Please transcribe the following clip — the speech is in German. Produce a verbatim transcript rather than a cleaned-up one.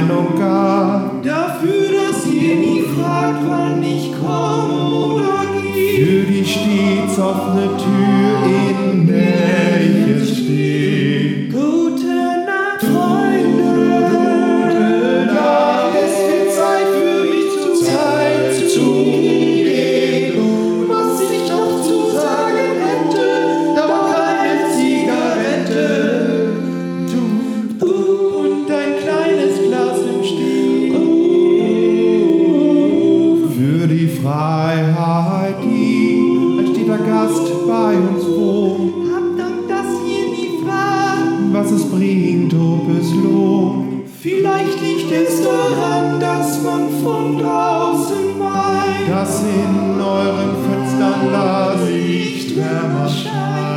Meinung gab. Dafür, dass ihr nie fragt, wann ich komme oder gehe. Für die stets offene Tür, in der ich jetzt stehe. Gute Nacht, Freunde. Gute Nacht. Es wird Zeit für mich zu Zeit zu gehen. Was ich noch zu sagen hätte, dauert keine Zigarette. Du, du und ein kleines Glas im Stehen. Für die Freiheit, die ein steter Gast bei uns wohnt. Hab Dank, dass ihr nie fragt, Was es bringt, ob es lohnt. vielleicht liegt es daran, dass man von draußen meint, Dass in euren Fenstern das Licht wärmer scheint.